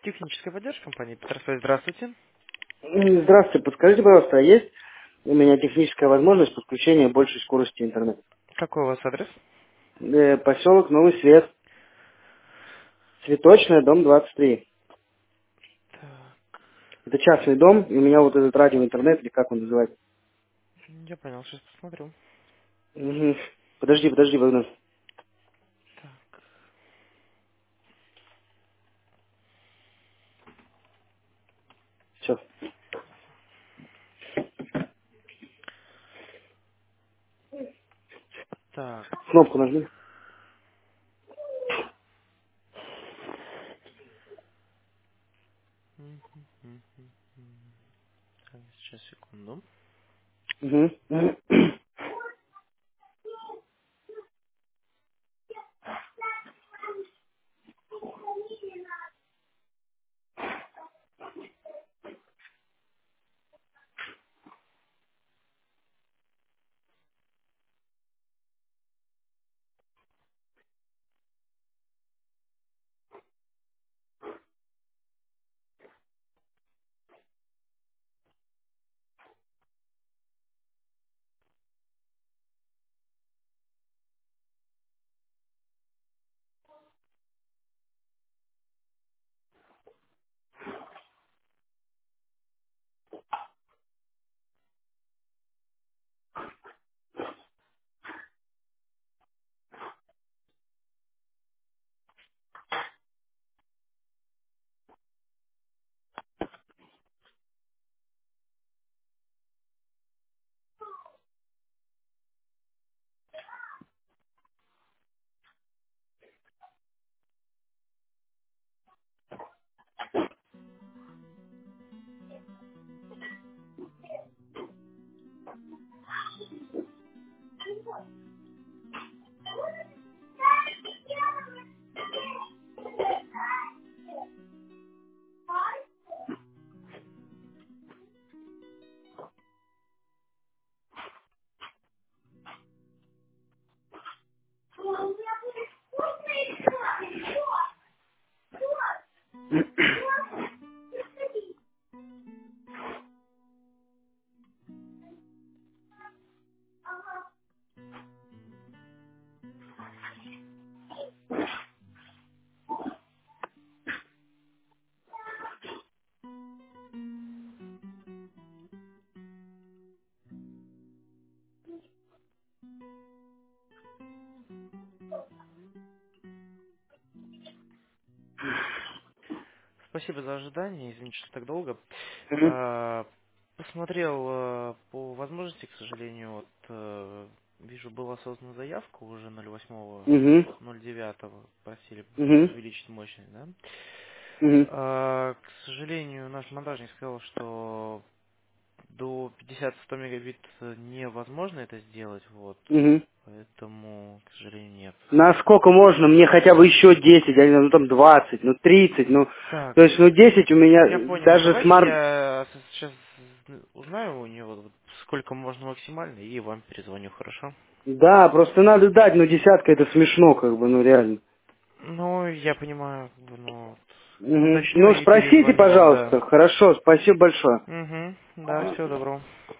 Техническая поддержка компании Петросвязь. Здравствуйте. Здравствуйте, подскажите, пожалуйста, а есть у меня техническая возможность подключения большей скорости интернета? Какой у вас адрес? Поселок Новый Свет, Цветочная, дом 23. Так, Это частный дом, и у меня вот этот радио интернет, или как он называется. я понял, сейчас посмотрю. Мгм. Подожди, Богдан. Так, Все, так. кнопку нажми. Мгм, мгм, мгм. Так, сейчас, секунду. Мгм. Спасибо за ожидание, извините, что так долго. Мгм. Посмотрел по возможности, к сожалению, вот вижу, была создана заявка уже 08 Мгм. 09 просили Мгм. увеличить мощность, да? Мгм. К сожалению, наш монтажник сказал, что до 50-100 мегабит невозможно это сделать, вот, Мгм. поэтому, к сожалению, нет. Насколько можно? Мне хотя бы еще 10, я не знаю, ну там 20, ну 30, ну... Так, То есть, ну 10 у я меня понял, даже давайте смарт... я сейчас узнаю у него, вот, сколько можно максимально, и вам перезвоню, хорошо? Да, просто надо дать, ну десятка это смешно, как бы, ну реально. Ну, я понимаю, как бы, ну, вот, Мгм. уточню Ну, и спросите, перезвоню вам, да. пожалуйста. Хорошо, спасибо большое. Угу, да, всего доброго.